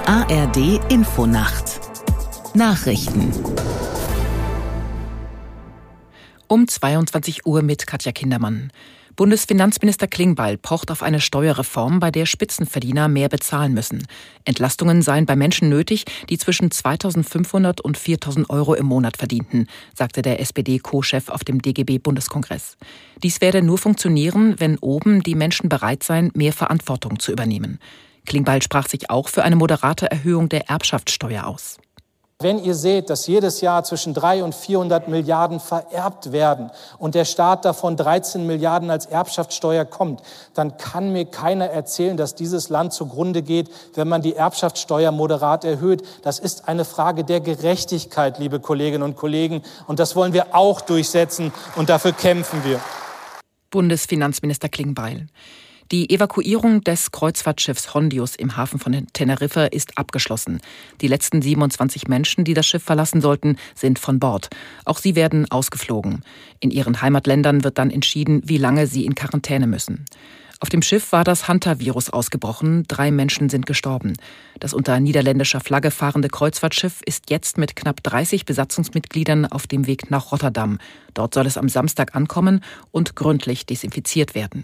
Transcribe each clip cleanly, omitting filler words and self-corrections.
ARD Infonacht Nachrichten um 22 Uhr mit Katja Kindermann. Bundesfinanzminister Klingbeil pocht auf eine Steuerreform, bei der Spitzenverdiener mehr bezahlen müssen. Entlastungen seien bei Menschen nötig, die zwischen 2.500 und 4.000 Euro im Monat verdienten, sagte der SPD-Co-Chef auf dem DGB-Bundeskongress. Dies werde nur funktionieren, wenn oben die Menschen bereit seien, mehr Verantwortung zu übernehmen. Klingbeil sprach sich auch für eine moderate Erhöhung der Erbschaftssteuer aus. Wenn ihr seht, dass jedes Jahr zwischen 300 und 400 Milliarden vererbt werden und der Staat davon 13 Milliarden als Erbschaftssteuer kommt, dann kann mir keiner erzählen, dass dieses Land zugrunde geht, wenn man die Erbschaftssteuer moderat erhöht. Das ist eine Frage der Gerechtigkeit, liebe Kolleginnen und Kollegen. Und das wollen wir auch durchsetzen und dafür kämpfen wir. Bundesfinanzminister Klingbeil. Die Evakuierung des Kreuzfahrtschiffs Hondius im Hafen von Teneriffa ist abgeschlossen. Die letzten 27 Menschen, die das Schiff verlassen sollten, sind von Bord. Auch sie werden ausgeflogen. In ihren Heimatländern wird dann entschieden, wie lange sie in Quarantäne müssen. Auf dem Schiff war das Hantavirus ausgebrochen. 3 Menschen sind gestorben. Das unter niederländischer Flagge fahrende Kreuzfahrtschiff ist jetzt mit knapp 30 Besatzungsmitgliedern auf dem Weg nach Rotterdam. Dort soll es am Samstag ankommen und gründlich desinfiziert werden.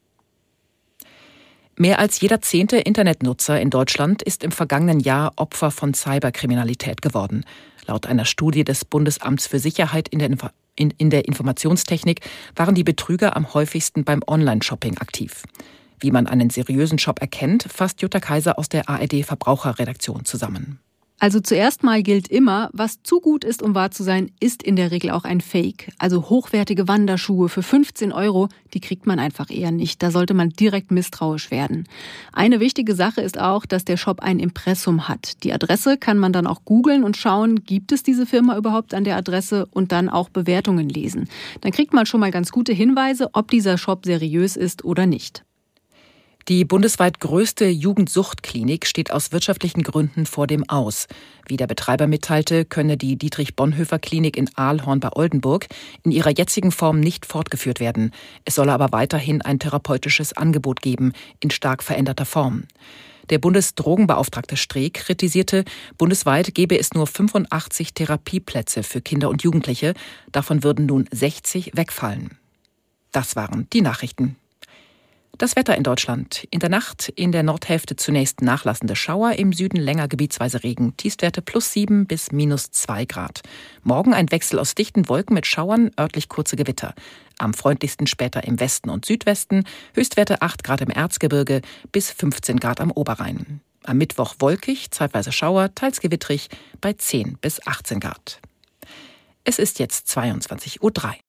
Mehr als jeder 10. Internetnutzer in Deutschland ist im vergangenen Jahr Opfer von Cyberkriminalität geworden. Laut einer Studie des Bundesamts für Sicherheit in der Informationstechnik waren die Betrüger am häufigsten beim Online-Shopping aktiv. Wie man einen seriösen Shop erkennt, fasst Jutta Kaiser aus der ARD-Verbraucherredaktion zusammen. Also zuerst mal gilt immer, was zu gut ist, um wahr zu sein, ist in der Regel auch ein Fake. Also hochwertige Wanderschuhe für 15 €, die kriegt man einfach eher nicht. Da sollte man direkt misstrauisch werden. Eine wichtige Sache ist auch, dass der Shop ein Impressum hat. Die Adresse kann man dann auch googeln und schauen, gibt es diese Firma überhaupt an der Adresse und dann auch Bewertungen lesen. Dann kriegt man schon mal ganz gute Hinweise, ob dieser Shop seriös ist oder nicht. Die bundesweit größte Jugendsuchtklinik steht aus wirtschaftlichen Gründen vor dem Aus. Wie der Betreiber mitteilte, könne die Dietrich-Bonhoeffer-Klinik in Ahlhorn bei Oldenburg in ihrer jetzigen Form nicht fortgeführt werden. Es solle aber weiterhin ein therapeutisches Angebot geben, in stark veränderter Form. Der Bundesdrogenbeauftragte Streeck kritisierte, bundesweit gebe es nur 85 Therapieplätze für Kinder und Jugendliche. Davon würden nun 60 wegfallen. Das waren die Nachrichten. Das Wetter in Deutschland. In der Nacht in der Nordhälfte zunächst nachlassende Schauer, im Süden länger gebietsweise Regen. Tiefstwerte +7 bis -2 Grad. Morgen ein Wechsel aus dichten Wolken mit Schauern, örtlich kurze Gewitter. Am freundlichsten später im Westen und Südwesten. Höchstwerte 8 Grad im Erzgebirge bis 15 Grad am Oberrhein. Am Mittwoch wolkig, zeitweise Schauer, teils gewittrig bei 10 bis 18 Grad. Es ist jetzt 22:03 Uhr.